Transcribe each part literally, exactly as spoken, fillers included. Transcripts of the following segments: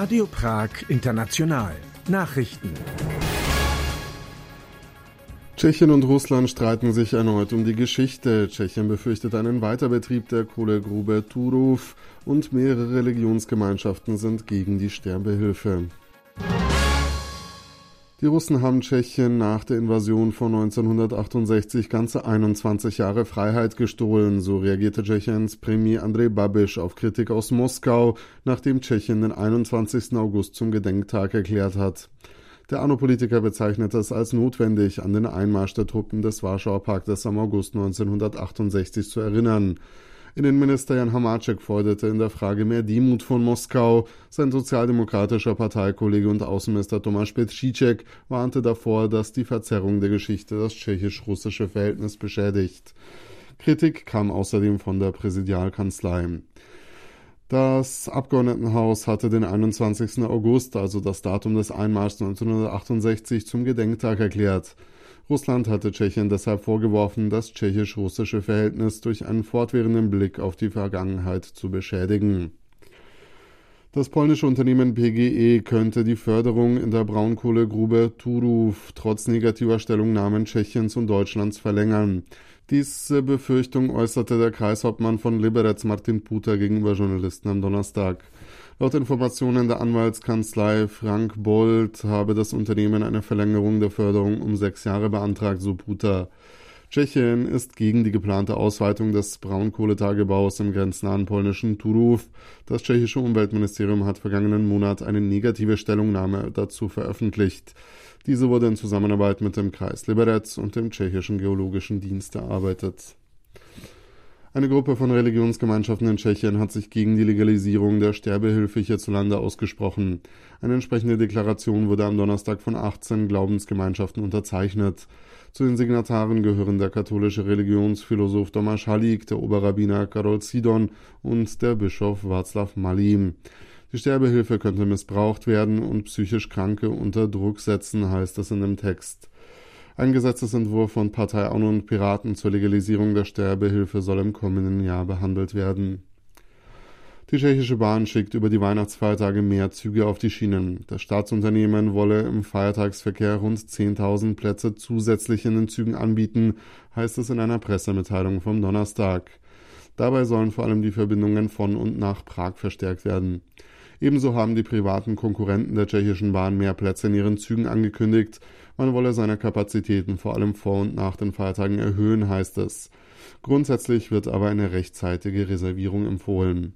Radio Prag International. Nachrichten. Tschechien und Russland streiten sich erneut um die Geschichte. Tschechien befürchtet einen Weiterbetrieb der Kohlegrube Turów und mehrere Religionsgemeinschaften sind gegen die Sterbehilfe. Die Russen haben Tschechien nach der Invasion von neunzehnhundertachtundsechzig ganze einundzwanzig Jahre Freiheit gestohlen. So reagierte Tschechiens Premier Andrej Babiš auf Kritik aus Moskau, nachdem Tschechien den einundzwanzigsten August zum Gedenktag erklärt hat. Der ANO-Politiker bezeichnete es als notwendig, an den Einmarsch der Truppen des Warschauer Paktes am August neunzehnhundertachtundsechzig zu erinnern. Innenminister Jan Hamáček forderte in der Frage mehr Demut von Moskau. Sein sozialdemokratischer Parteikollege und Außenminister Tomáš Petříček warnte davor, dass die Verzerrung der Geschichte das tschechisch-russische Verhältnis beschädigt. Kritik kam außerdem von der Präsidialkanzlei. Das Abgeordnetenhaus hatte den einundzwanzigsten August, also das Datum des Einmarschs neunzehnhundertachtundsechzig, zum Gedenktag erklärt. Russland hatte Tschechien deshalb vorgeworfen, das tschechisch-russische Verhältnis durch einen fortwährenden Blick auf die Vergangenheit zu beschädigen. Das polnische Unternehmen P G E könnte die Förderung in der Braunkohlegrube Turów trotz negativer Stellungnahmen Tschechiens und Deutschlands verlängern. Diese Befürchtung äußerte der Kreishauptmann von Liberec Martin Puta gegenüber Journalisten am Donnerstag. Laut Informationen der Anwaltskanzlei Frank Bold habe das Unternehmen eine Verlängerung der Förderung um sechs Jahre beantragt, so Puta. Tschechien ist gegen die geplante Ausweitung des Braunkohletagebaus im grenznahen polnischen Turów. Das tschechische Umweltministerium hat vergangenen Monat eine negative Stellungnahme dazu veröffentlicht. Diese wurde in Zusammenarbeit mit dem Kreis Liberec und dem tschechischen Geologischen Dienst erarbeitet. Eine Gruppe von Religionsgemeinschaften in Tschechien hat sich gegen die Legalisierung der Sterbehilfe hierzulande ausgesprochen. Eine entsprechende Deklaration wurde am Donnerstag von achtzehn Glaubensgemeinschaften unterzeichnet. Zu den Signataren gehören der katholische Religionsphilosoph Tomáš Halík, der Oberrabbiner Karol Sidon und der Bischof Václav Malý. Die Sterbehilfe könnte missbraucht werden und psychisch Kranke unter Druck setzen, heißt es in dem Text. Ein Gesetzesentwurf von Partei ANO und Piraten zur Legalisierung der Sterbehilfe soll im kommenden Jahr behandelt werden. Die tschechische Bahn schickt über die Weihnachtsfeiertage mehr Züge auf die Schienen. Das Staatsunternehmen wolle im Feiertagsverkehr rund zehntausend Plätze zusätzlich in den Zügen anbieten, heißt es in einer Pressemitteilung vom Donnerstag. Dabei sollen vor allem die Verbindungen von und nach Prag verstärkt werden. Ebenso haben die privaten Konkurrenten der tschechischen Bahn mehr Plätze in ihren Zügen angekündigt. Man wolle seine Kapazitäten vor allem vor und nach den Feiertagen erhöhen, heißt es. Grundsätzlich wird aber eine rechtzeitige Reservierung empfohlen.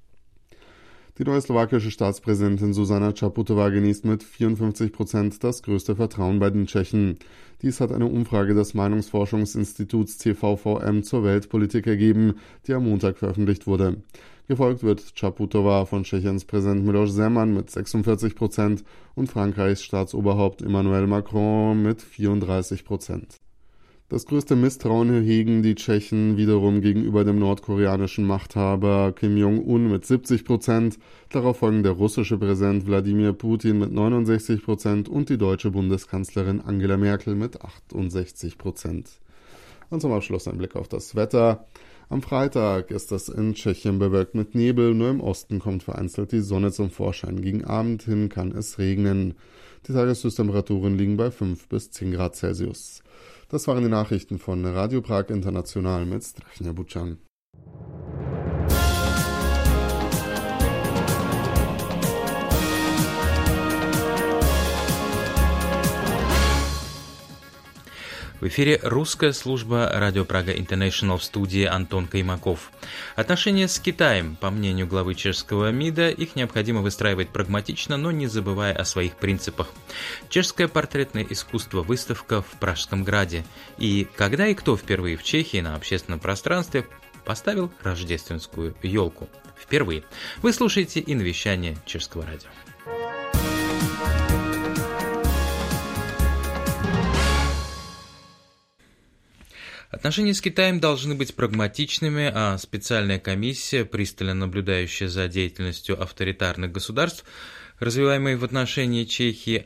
Die neue slowakische Staatspräsidentin Zuzana Čaputová genießt mit vierundfünfzig Prozent das größte Vertrauen bei den Tschechen. Dies hat eine Umfrage des Meinungsforschungsinstituts C V V M zur Weltpolitik ergeben, die am Montag veröffentlicht wurde. Gefolgt wird Čaputová von Tschechiens Präsident Miloš Zeman mit sechsundvierzig Prozent und Frankreichs Staatsoberhaupt Emmanuel Macron mit vierunddreißig Prozent. Das größte Misstrauen hegen die Tschechen wiederum gegenüber dem nordkoreanischen Machthaber Kim Jong-un mit siebzig Prozent. Darauf folgen der russische Präsident Wladimir Putin mit neunundsechzig Prozent und die deutsche Bundeskanzlerin Angela Merkel mit achtundsechzig Prozent. Und zum Abschluss ein Blick auf das Wetter. Am Freitag ist es in Tschechien bewölkt mit Nebel, nur im Osten kommt vereinzelt die Sonne zum Vorschein. Gegen Abend hin kann es regnen. Die Tageshöchsttemperaturen liegen bei fünf bis zehn Grad Celsius. Das waren die Nachrichten von Radio Prag International mit Strachnia Bučan. В эфире русская служба Радио Прага International, в студии Антон Каймаков. Отношения с Китаем, по мнению главы чешского МИДа, их необходимо выстраивать прагматично, но не забывая о своих принципах. Чешское портретное искусство, выставка в Пражском граде. И когда и кто впервые в Чехии на общественном пространстве поставил рождественскую елку? Впервые. Вы слушаете и навещание Чешского радио. Отношения с Китаем должны быть прагматичными, а специальная комиссия, пристально наблюдающая за деятельностью авторитарных государств, развиваемой в отношении Чехии,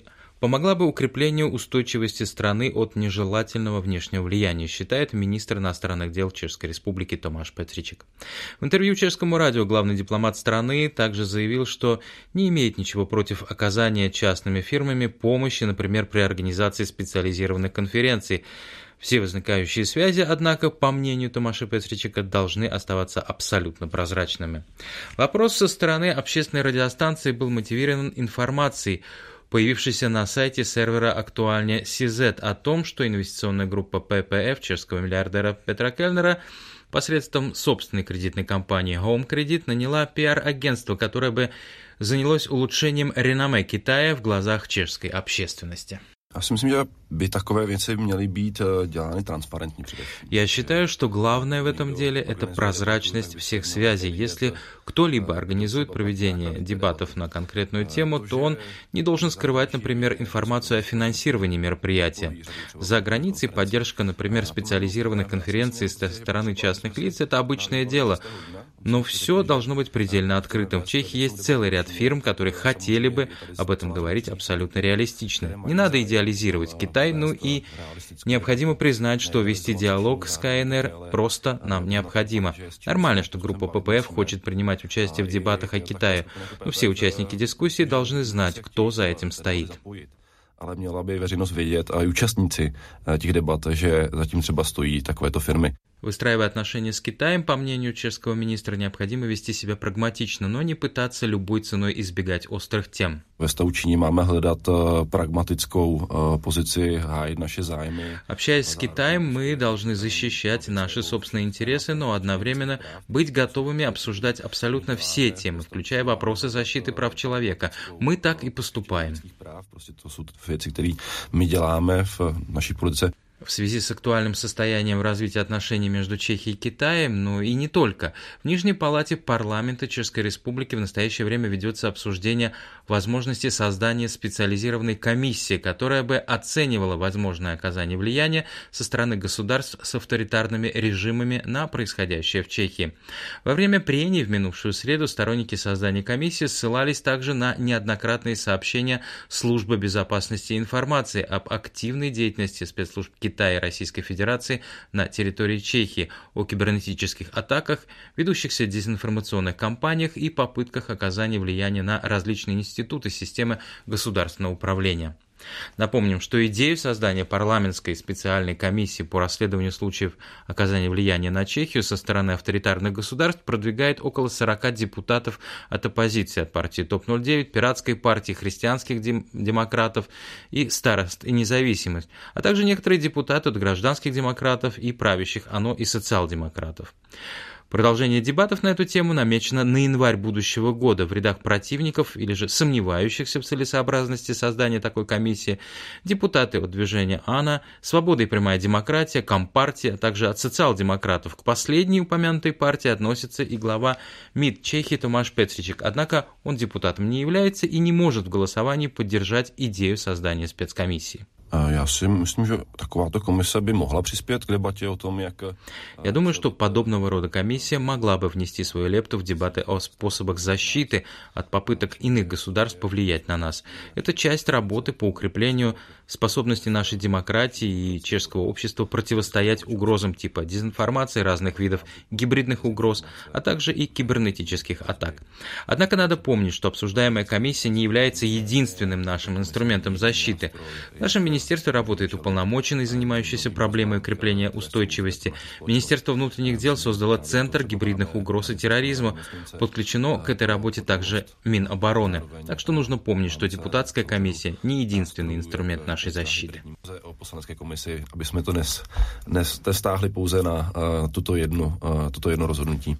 помогла бы укреплению устойчивости страны от нежелательного внешнего влияния, считает министр иностранных дел Чешской Республики Томаш Петричек. В интервью чешскому радио главный дипломат страны также заявил, что не имеет ничего против оказания частными фирмами помощи, например, при организации специализированных конференций. Все возникающие связи, однако, по мнению Томаша Петричека, должны оставаться абсолютно прозрачными. Вопрос со стороны общественной радиостанции был мотивирован информацией, появившейся на сайте сервера «Актуальне си зет» о том, что инвестиционная группа пэ пэ эф чешского миллиардера Петра Кельнера посредством собственной кредитной компании Home Credit наняла пиар-агентство, которое бы занялось улучшением реноме Китая в глазах чешской общественности. Já si myslím, že by takové věci měly být dělány transparentně především. Я считаю, что главное в этом деле – это прозрачность всех связей. Если кто-либо организует проведение дебатов на конкретную тему, то он не должен скрывать, например, информацию о финансировании мероприятия. За границей поддержка, например, специализированных конференций со стороны частных лиц – это обычное дело. Но все должно быть предельно открытым. В Чехии есть целый ряд фирм, которые хотели бы об этом говорить абсолютно реалистично. Не надо идеализировать Китай, ну и необходимо признать, что вести диалог с ка эн эр просто нам необходимо. Нормально, что группа пэ пэ эф хочет принимать участие в дебатах о Китае, но все участники дискуссии должны знать, кто за этим стоит. Ale měla by veřejnost vědět a i účastníci těch debat, že zatím třeba stojí takovéto firmy. Выстраивая отношения с Китаем, по мнению чешского министра, необходимо вести себя прагматично, но не пытаться любой ценой избегать острых тем. Ve stavu Číny máme hledat pragmatickou pozici, hájit naše zájmy. Общаясь с Китаем, мы должны защищать наши собственные интересы, но одновременно быть готовыми обсуждать абсолютно все темы, включая вопросы защиты прав человека. Мы так и поступаем. Prostě to jsou věci, které my děláme v naší politice. В связи с актуальным состоянием развития отношений между Чехией и Китаем, но и не только, в Нижней палате парламента Чешской Республики в настоящее время ведется обсуждение возможности создания специализированной комиссии, которая бы оценивала возможное оказание влияния со стороны государств с авторитарными режимами на происходящее в Чехии. Во время прений в минувшую среду сторонники создания комиссии ссылались также на неоднократные сообщения Службы безопасности и информации об активной деятельности спецслужб Китая Китая и Российской Федерации на территории Чехии, о кибернетических атаках, ведущихся дезинформационных кампаниях и попытках оказания влияния на различные институты системы государственного управления. Напомним, что идею создания парламентской специальной комиссии по расследованию случаев оказания влияния на Чехию со стороны авторитарных государств продвигает около сорока депутатов от оппозиции, от партии топ ноль девять, Пиратской партии, христианских дем- демократов и старост и независимых, а также некоторые депутаты от гражданских демократов и правящих ОНО и социал-демократов. Продолжение дебатов на эту тему намечено на январь будущего года. В рядах противников или же сомневающихся в целесообразности создания такой комиссии депутаты от движения АНА, Свобода и прямая демократия, Компартия, а также от социал-демократов. К последней упомянутой партии относится и глава МИД Чехии Томаш Петричек. Однако он депутатом не является и не может в голосовании поддержать идею создания спецкомиссии. Já si myslím, že takováto komise by mohla přispět k debatě o tom, jak... Я думаю, что подобного рода комиссия могла бы внести свою лепту в дебаты о способах защиты от попыток иных государств повлиять на нас. Это часть работы по укреплению способности нашей демократии и чешского общества противостоять угрозам типа дезинформации, разных видов гибридных угроз, а также и кибернетических атак. Однако надо помнить, что обсуждаемая комиссия не является единственным нашим инструментом защиты. В нашем министерстве работает уполномоченный, занимающийся проблемой укрепления устойчивости. Министерство внутренних дел создало Центр гибридных угроз и терроризма. Подключено к этой работе также Минобороны. Так что нужно помнить, что депутатская комиссия не единственный инструмент нашей защиты. O poslanecké komisi, aby jsme to nes, nes, nestáhli pouze na uh, tuto, jednu, uh, tuto jedno rozhodnutí.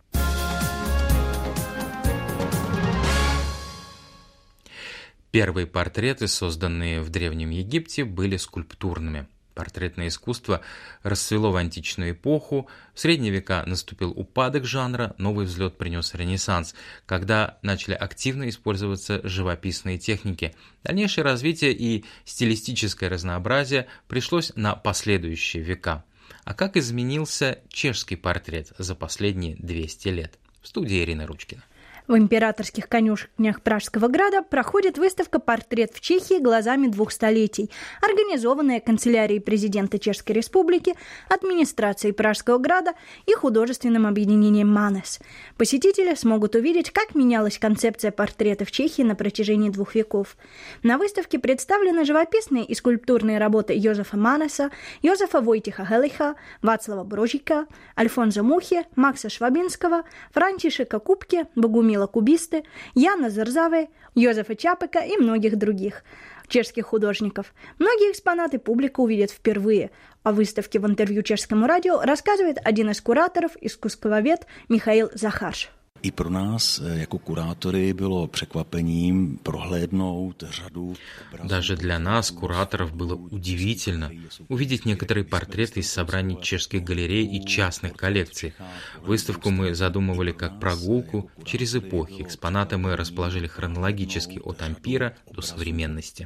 Первые портреты, созданные в Древнем Египте, были скульптурными. Портретное искусство расцвело в античную эпоху, в средние века наступил упадок жанра, новый взлет принес Ренессанс, когда начали активно использоваться живописные техники. Дальнейшее развитие и стилистическое разнообразие пришлось на последующие века. А как изменился чешский портрет за последние двести лет? В студии Ирина Ручкина. В В императорских конюшнях Пражского града проходит выставка «Портрет в Чехии глазами двух столетий», организованная канцелярией президента Чешской Республики, администрацией Пражского града и художественным объединением «Манес». Посетители смогут увидеть, как менялась концепция портрета в Чехии на протяжении двух веков. На выставке представлены живописные и скульптурные работы Йозефа Манеса, Йозефа Войтиха Гелиха, Вацлава Брожика, Альфонса Мухи, Макса Швабинского, Франтишека Купки, Богумила Кубисты, Яна Зарзавы, Йозефа Чапека и многих других чешских художников. Многие экспонаты публика увидит впервые. О выставке в интервью чешскому радио рассказывает один из кураторов, искусствовед Михаил Захарš. I pro nás jako kurátory bylo překvapením prohlédnout řadu. Даже для нас, кураторов, было удивительно увидеть некоторые портреты из собраний чешских галерей и частных коллекций. Выставку мы задумывали как прогулку через эпохи. Экспонаты мы расположили хронологически от ампира до современности.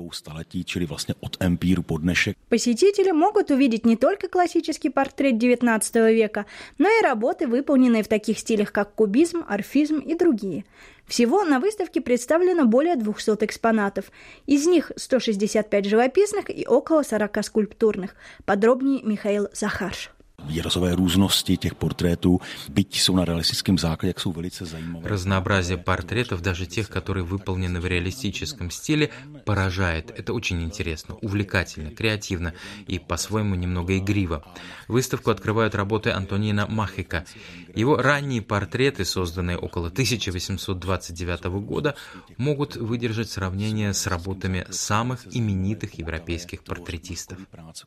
Посетители могут увидеть не только классический портрет девятнадцатого века, но и работы, выполненные в таких стилях, как кубизм, орфизм и другие. Всего на выставке представлено более двухсот экспонатов. Из них сто шестьдесят пять живописных и около сорока скульптурных. Подробнее Михаил Захарš. Výrazové různosti těch portrétů, byť jsou na realistickém základě, jak jsou velice zajímavé. Разнообразие портретов, даже тех, которые выполнены в реалистическом стиле, поражает. Это очень интересно, увлекательно, креативно и по-своему немного игриво. Выставку открывают работы Антонина Махика. Его ранние портреты, созданные около тысяча восемьсот двадцать девятого года, могут выдержать сравнение с работами самых именитых европейских портретистов.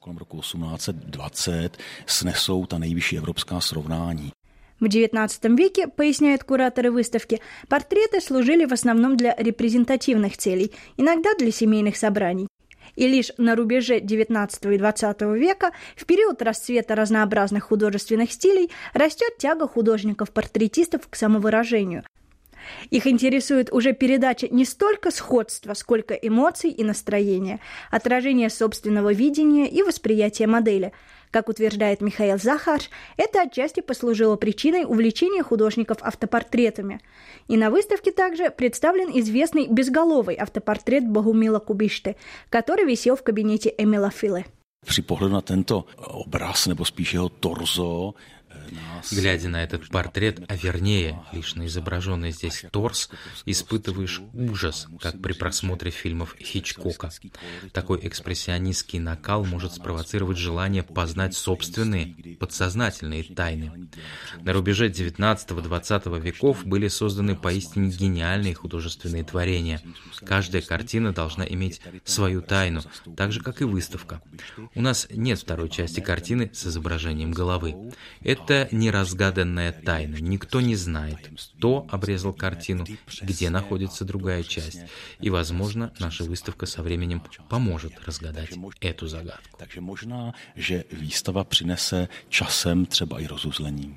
Jsou ta nejvyšší evropská srovnání. В девятнадцатом веке, поясняют кураторы выставки, портреты служили в основном для репрезентативных целей, иногда для семейных собраний. И лишь на рубеже девятнадцатого и двадцатого века, в период расцвета разнообразных художественных стилей, растет тяга художников-портретистов к самовыражению. Их интересует уже передача не столько сходства, сколько эмоций и настроения, отражение собственного видения и восприятия модели. Как утверждает Михаил Захарš, это отчасти послужило причиной увлечения художников автопортретами. И на выставке также представлен известный безголовый автопортрет Богумила Кубишты, который висел в кабинете Эмила Филе. Při pohledu na tento obraz, nebo spíš jeho torzo, Глядя на этот портрет, а вернее, лишь на изображенный здесь торс, испытываешь ужас, как при просмотре фильмов Хичкока. Такой экспрессионистский накал может спровоцировать желание познать собственные, подсознательные тайны. На рубеже девятнадцатого-двадцатого веков были созданы поистине гениальные художественные творения. Каждая картина должна иметь свою тайну, так же, как и выставка. У нас нет второй части картины с изображением головы. Это неразгаданная тайна. Никто не знает, кто обрезал картину, где находится другая часть. И, возможно, наша выставка со временем поможет разгадать эту загадку. Takže možná, že výstava přinese časem třeba i rozuzlení.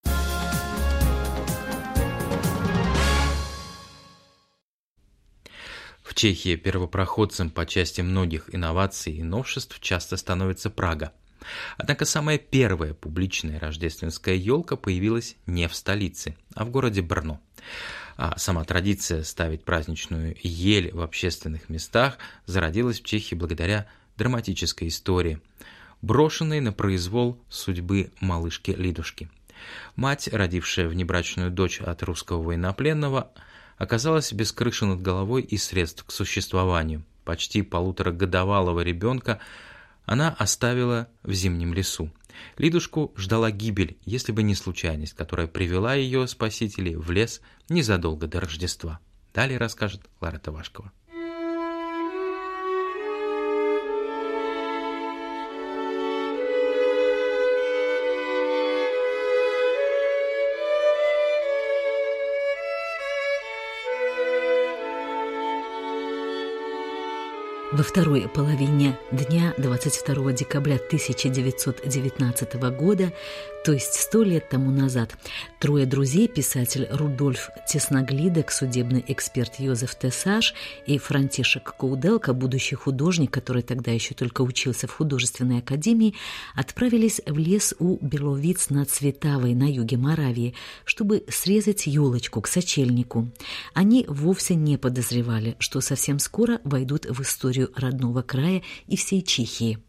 В Чехии первопроходцем по части многих инноваций и новшеств часто становится Прага. Однако самая первая публичная рождественская елка появилась не в столице, а в городе Брно. А сама традиция ставить праздничную ель в общественных местах зародилась в Чехии благодаря драматической истории, брошенной на произвол судьбы малышки Лидушки. Мать, родившая внебрачную дочь от русского военнопленного, оказалась без крыши над головой и средств к существованию. Почти полуторагодовалого ребенка она оставила в зимнем лесу. Лидушку ждала гибель, если бы не случайность, которая привела ее спасителей в лес незадолго до Рождества. Далее расскажет Лара Тавашкова. Во второй половине дня двадцать второго декабря тысяча девятьсот девятнадцатого года, то есть сто лет тому назад, трое друзей, писатель Рудольф Тесноглидек, судебный эксперт Йозеф Тесаш и Франтишек Кауделка, будущий художник, который тогда еще только учился в художественной академии, отправились в лес у Беловиц над Цветавой на юге Моравии, чтобы срезать елочку к сочельнику. Они вовсе не подозревали, что совсем скоро войдут в историю родного края и всей Чехии.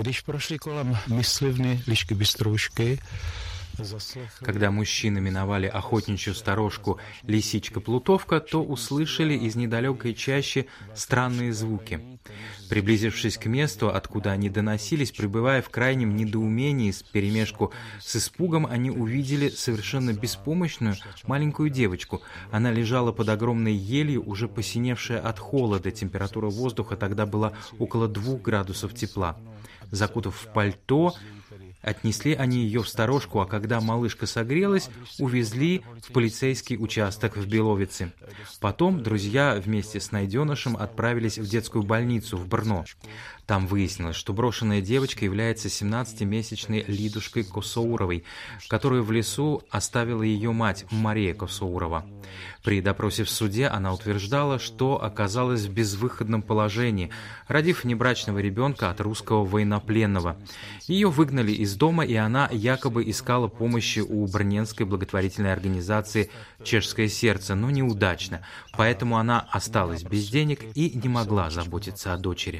Когда мужчины миновали охотничью сторожку Лисичка-Плутовка, то услышали из недалекой чащи странные звуки. Приблизившись к месту, откуда они доносились, пребывая в крайнем недоумении вперемешку с испугом, они увидели совершенно беспомощную маленькую девочку. Она лежала под огромной елью, уже посиневшая от холода. Температура воздуха тогда была около двух градусов тепла. Закутав в пальто, отнесли они ее в сторожку, а когда малышка согрелась, увезли в полицейский участок в Беловице. Потом друзья вместе с найденышем отправились в детскую больницу в Брно. Там выяснилось, что брошенная девочка является семнадцатимесячной Лидушкой Косоуровой, которую в лесу оставила ее мать Мария Косоурова. При допросе в суде она утверждала, что оказалась в безвыходном положении, родив внебрачного ребенка от русского военнопленного. Ее выгнали из дома, и она якобы искала помощи у брненской благотворительной организации «Чешское сердце», но неудачно, поэтому она осталась без денег и не могла заботиться о дочери.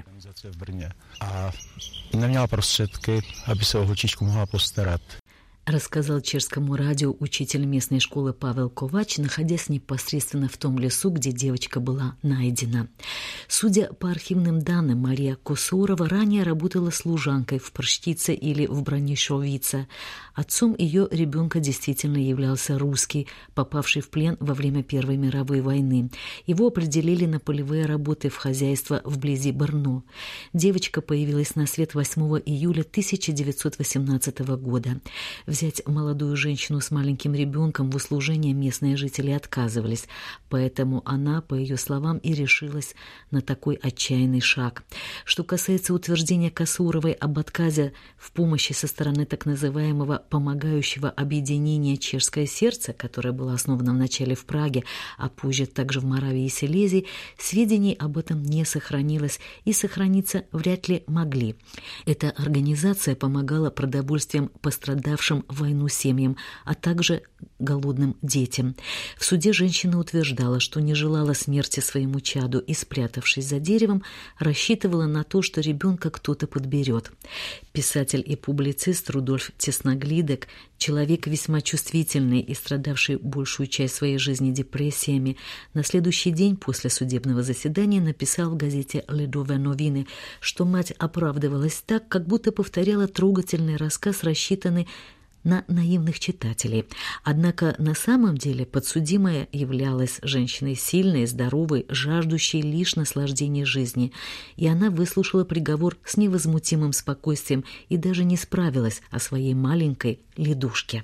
A neměla prostředky, aby se o holčičku mohla postarat. Рассказал чешскому радио учитель местной школы Павел Ковач, находясь непосредственно в том лесу, где девочка была найдена. Судя по архивным данным, Мария Косоурова ранее работала служанкой в Прштице или в Бранишовице. Отцом ее ребенка действительно являлся русский, попавший в плен во время Первой мировой войны. Его определили на полевые работы в хозяйство вблизи Брно. Девочка появилась на свет восьмого июля тысяча девятьсот восемнадцатого года. Взять молодую женщину с маленьким ребенком в услужение местные жители отказывались, поэтому она, по ее словам, и решилась на такой отчаянный шаг. Что касается утверждения Косоуровой об отказе в помощи со стороны так называемого помогающего объединения «Чешское сердце», которое было основано вначале в Праге, а позже также в Моравии и Силезии, сведений об этом не сохранилось и сохраниться вряд ли могли. Эта организация помогала продовольствием пострадавшим в войну семьям, а также голодным детям. В суде женщина утверждала, что не желала смерти своему чаду и, спрятавшись за деревом, рассчитывала на то, что ребенка кто-то подберет. Писатель и публицист Рудольф Тесноглидек, человек весьма чувствительный и страдавший большую часть своей жизни депрессиями, на следующий день после судебного заседания написал в газете «Ледовые новины», что мать оправдывалась так, как будто повторяла трогательный рассказ, рассчитанный на наивных читателей. Однако на самом деле подсудимая являлась женщиной сильной, здоровой, жаждущей лишь наслаждения жизни, и она выслушала приговор с невозмутимым спокойствием и даже не справилась о своей маленькой Лидушке.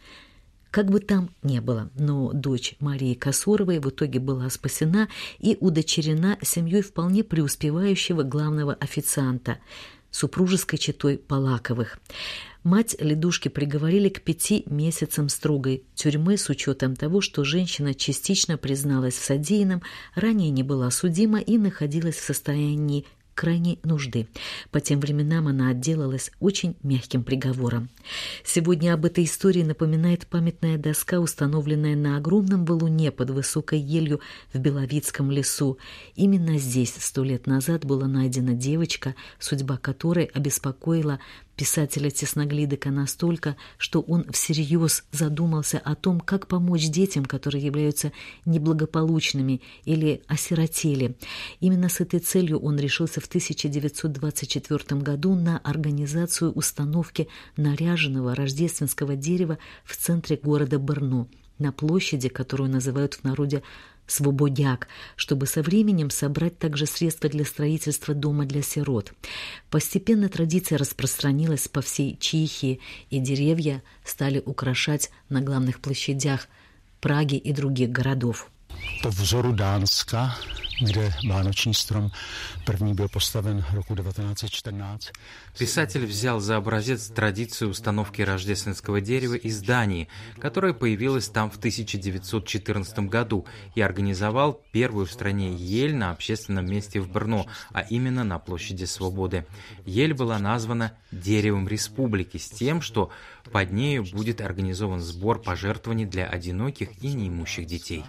Как бы там ни было, но дочь Марии Косоуровой в итоге была спасена и удочерена семьей вполне преуспевающего главного официанта, супружеской четой Полаковых. Мать Лидушки приговорили к пяти месяцам строгой тюрьмы с учетом того, что женщина частично призналась в содеянном, ранее не была судима и находилась в состоянии крайней нужды. По тем временам она отделалась очень мягким приговором. Сегодня об этой истории напоминает памятная доска, установленная на огромном валуне под высокой елью в Беловицком лесу. Именно здесь сто лет назад была найдена девочка, судьба которой обеспокоила писателя Тесноглидека настолько, что он всерьез задумался о том, как помочь детям, которые являются неблагополучными или осиротели. Именно с этой целью он решился в тысяча девятьсот двадцать четвёртом году на организацию установки наряженного рождественского дерева в центре города Брно, на площади, которую называют в народе Свободяк, чтобы со временем собрать также средства для строительства дома для сирот. Постепенно традиция распространилась по всей Чехии, и деревья стали украшать на главных площадях Праги и других городов. Po vzoru Dánska kde vánoční strom první byl postaven roku devatenáct set čtrnáct. Писатель взял за образец традицию установки рождественского дерева из Дании, которая появилась там в тысяча девятьсот четырнадцатом году, и организовал первую в стране ель на общественном месте в Брно, а именно на площади Свободы. Ель была названа «Деревом республики» с тем, что под нею будет организован сбор пожертвований для одиноких и неимущих детей.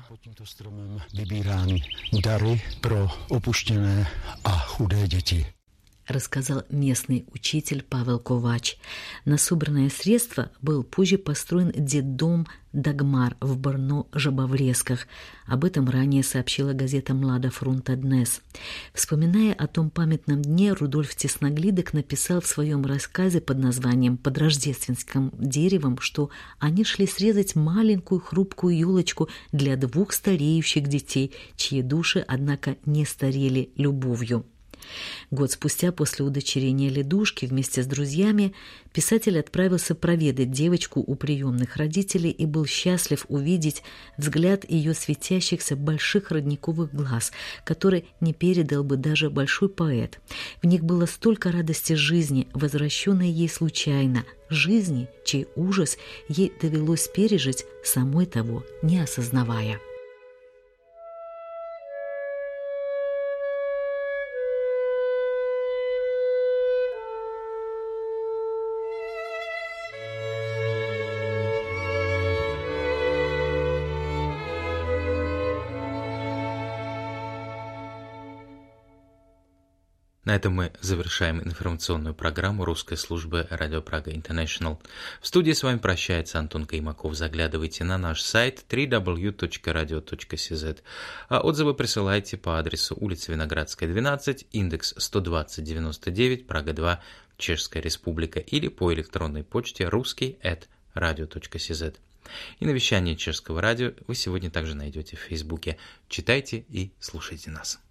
Дары про опущенные а худые дети. Рассказал местный учитель Павел Ковач. На собранные средства был позже построен детдом «Дагмар» в Брно-Жабовресках. Об этом ранее сообщила газета «Млада фронта Днес». Вспоминая о том памятном дне, Рудольф Тесноглидок написал в своем рассказе под названием «Под рождественским деревом», что они шли срезать маленькую хрупкую елочку для двух стареющих детей, чьи души, однако, не старели любовью. Год спустя, после удочерения ледушки, вместе с друзьями писатель отправился проведать девочку у приемных родителей и был счастлив увидеть взгляд ее светящихся больших родниковых глаз, который не передал бы даже большой поэт. В них было столько радости жизни, возвращенной ей случайно, жизни, чей ужас ей довелось пережить, самой того не осознавая. На этом мы завершаем информационную программу русской службы Радио Прага Интернешнл. В студии с вами прощается Антон Каймаков. Заглядывайте на наш сайт дабл ю дабл ю дабл ю точка радио точка си зет, а отзывы присылайте по адресу улица Виноградская, двенадцать, индекс сто двадцать девяносто девять, Прага два, Чешская Республика, или по электронной почте русский эт радио точка си зет. И навещание чешского радио вы сегодня также найдете в Фейсбуке. Читайте и слушайте нас.